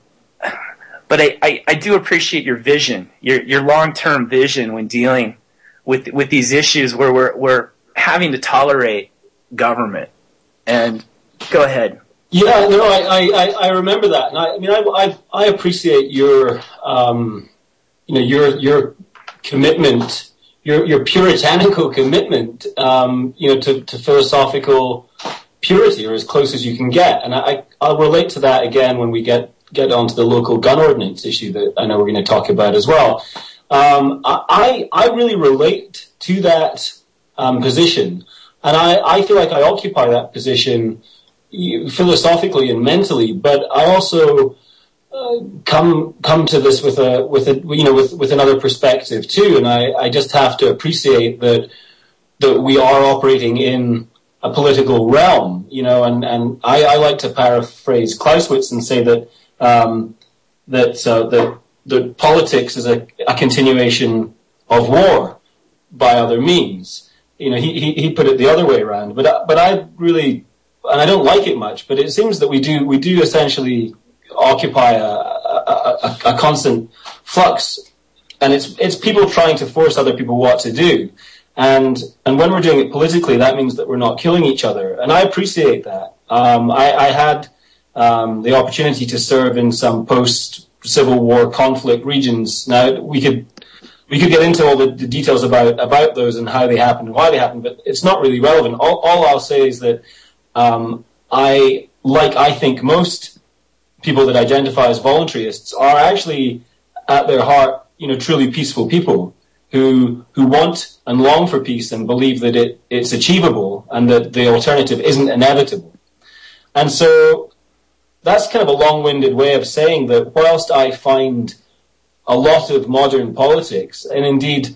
but I, I, I do appreciate your vision, your your long term vision when dealing with with these issues where we're we're having to tolerate government. And go ahead. Yeah, no, I, I, I remember that, and I, I mean, I, I, I appreciate your, um, you know, your your commitment, your your puritanical commitment, um, you know, to, to philosophical purity, or as close as you can get. And I, I'll relate to that again when we get get onto the local gun ordinance issue that I know we're going to talk about as well. Um, I I really relate to that um, position, and I, I feel like I occupy that position philosophically and mentally, but I also uh, come come to this with a with a you know with, with another perspective too, and I, I just have to appreciate that that we are operating in a political realm, you know, and and I, I like to paraphrase Clausewitz and say that um, that uh, that that politics is a, a continuation of war by other means. You know, he, he he put it the other way around, but but I really. And I don't like it much, but it seems that we do we do essentially occupy a, a, a, a constant flux, and it's it's people trying to force other people what to do, and and when we're doing it politically, that means that we're not killing each other, and I appreciate that. Um, I, I had um, the opportunity to serve in some post-Civil War conflict regions. Now we could we could get into all the, the details about about those and how they happened and why they happened, but it's not really relevant. All, all I'll say is that. Um, I, like I think most people that identify as voluntarists are actually at their heart, you know, truly peaceful people who, who want and long for peace and believe that it, it's achievable and that the alternative isn't inevitable. And so that's kind of a long-winded way of saying that whilst I find a lot of modern politics, and indeed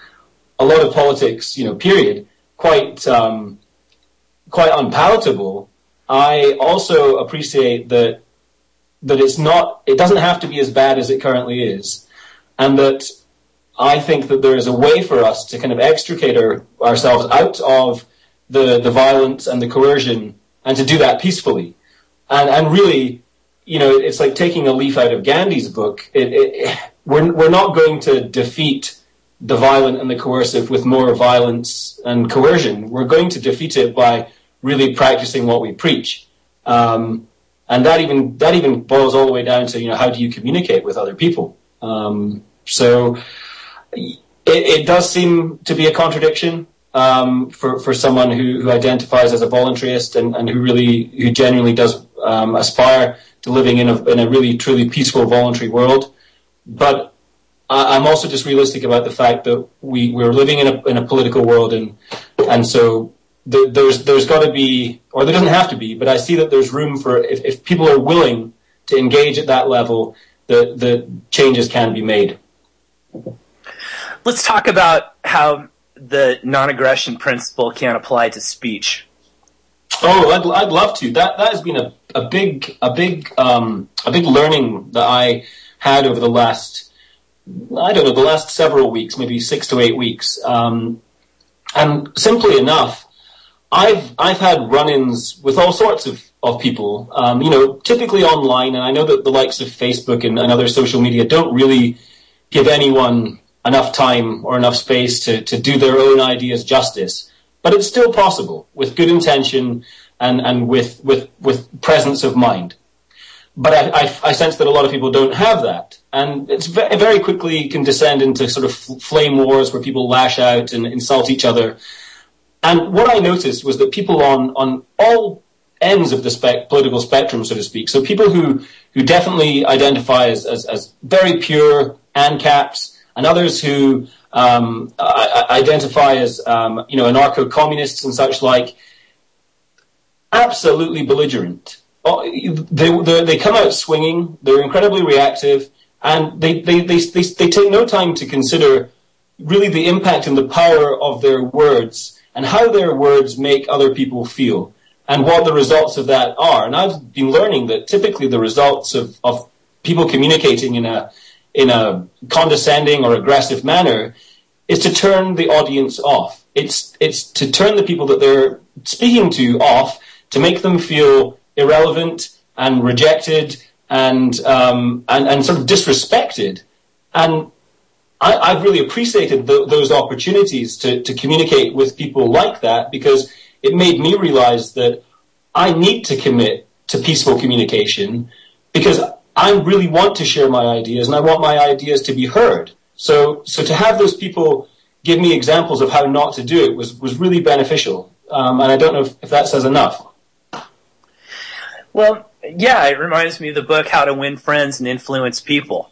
a lot of politics, you know, period, quite, um, quite unpalatable, I also appreciate that that it's not, it doesn't have to be as bad as it currently is, and that I think that there is a way for us to kind of extricate our, ourselves out of the the violence and the coercion, and to do that peacefully. And and really, you know, it's like taking a leaf out of Gandhi's book. It, it, we're we're not going to defeat the violent and the coercive with more violence and coercion. We're going to defeat it by really practicing what we preach. Um, and that even that even boils all the way down to, you know, how do you communicate with other people? Um, so it, it does seem to be a contradiction um, for, for someone who, who identifies as a voluntarist and, and who really, who genuinely does um, aspire to living in a, in a really, truly peaceful, voluntary world. But I'm also just realistic about the fact that we, we're living in a, in a political world, and and so th- there's there's got to be, or there doesn't have to be, but I see that there's room for, if, if people are willing to engage at that level, the, the changes can be made. Let's talk about how the non-aggression principle can apply to speech. Oh, I'd, I'd love to. That that has been a, a big a big um, a big learning that I had over the last, I don't know, the last several weeks, maybe six to eight weeks. Um, and simply enough, I've I've had run-ins with all sorts of, of people, um, you know, typically online, and I know that the likes of Facebook and, and other social media don't really give anyone enough time or enough space to, to do their own ideas justice. But it's still possible with good intention and, and with, with, with presence of mind. but I, I, I sense that a lot of people don't have that. And it's very, very quickly can descend into sort of flame wars where people lash out and insult each other. And what I noticed was that people on, on all ends of the spec, political spectrum, so to speak, so people who, who definitely identify as, as, as very pure ANCAPs, and others who um, identify as um, you know, anarcho-communists and such like, absolutely belligerent. They, they, they come out swinging, they're incredibly reactive, and they, they, they, they, they take no time to consider really the impact and the power of their words and how their words make other people feel and what the results of that are. And I've been learning that typically the results of, of people communicating in a in a condescending or aggressive manner is to turn the audience off. It's it's to turn the people that they're speaking to off, to make them feel irrelevant and rejected and um, and, and sort of disrespected. And I, I've really appreciated the, those opportunities to, to communicate with people like that, because it made me realize that I need to commit to peaceful communication, because I really want to share my ideas and I want my ideas to be heard. So, so to have those people give me examples of how not to do it was, was really beneficial. Um, and I don't know if, if that says enough. Well, yeah, it reminds me of the book, How to Win Friends and Influence People.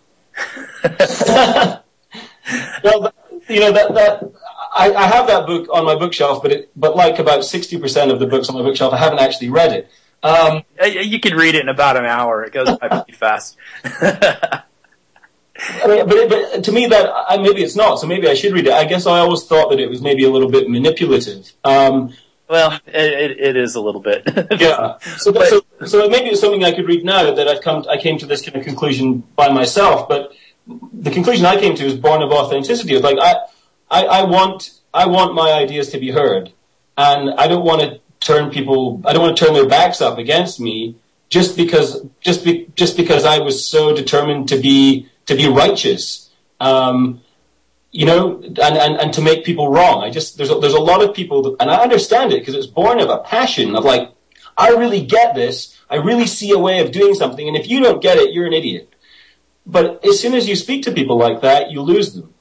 Well, you know, that, that, I, I have that book on my bookshelf, but it, but like about sixty percent of the books on my bookshelf, I haven't actually read it. Um, you can read it in about an hour. It goes by pretty fast. I mean, but, but to me, that I, maybe it's not. So maybe I should read it. I guess I always thought that it was maybe a little bit manipulative. Um, well, it, it is a little bit. Yeah. So, but, so, so maybe it's something I could read now that I've come. I came to this kind of conclusion by myself. But the conclusion I came to is born of authenticity. It's like I, I, I want, I want my ideas to be heard, and I don't want to turn people. I don't want to turn their backs up against me just because, just be, just because I was so determined to be. to be righteous, um, you know, and, and, and to make people wrong. I just, there's a, there's a lot of people, that, and I understand it because it's born of a passion of like, I really get this. I really see a way of doing something. And if you don't get it, you're an idiot. But as soon as you speak to people like that, you lose them.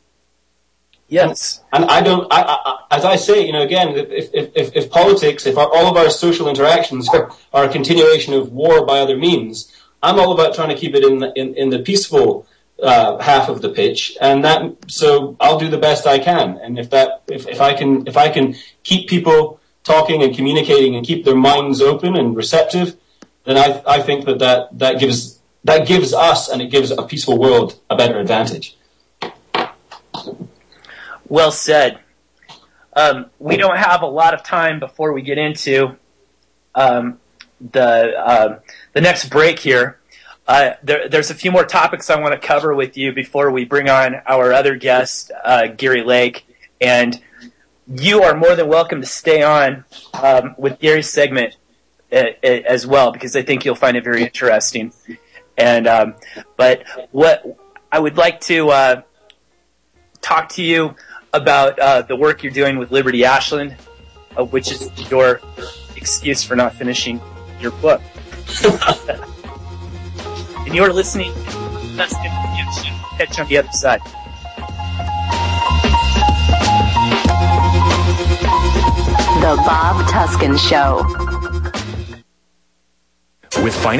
Yes. And, and I don't, I, I, as I say, you know, again, if, if, if, if politics, if our, all of our social interactions are, are a continuation of war by other means, I'm all about trying to keep it in the, in, in the peaceful uh, half of the pitch, and that. So I'll do the best I can. And if that, if, if I can, if I can keep people talking and communicating and keep their minds open and receptive, then I, I think that, that that gives that gives us and it gives a peaceful world a better advantage. Well said. Um, we don't have a lot of time before we get into um, the. Uh, The next break here. Uh, there, there's a few more topics I want to cover with you before we bring on our other guest, uh, Gary Lake. And you are more than welcome to stay on um, with Gary's segment uh, as well, because I think you'll find it very interesting. And um, but what I would like to uh, talk to you about uh, the work you're doing with Liberty Ashland, uh, which is your excuse for not finishing your book. And you're listening to Let's Catch on the Other Side. The Bob Tuskin Show. With financial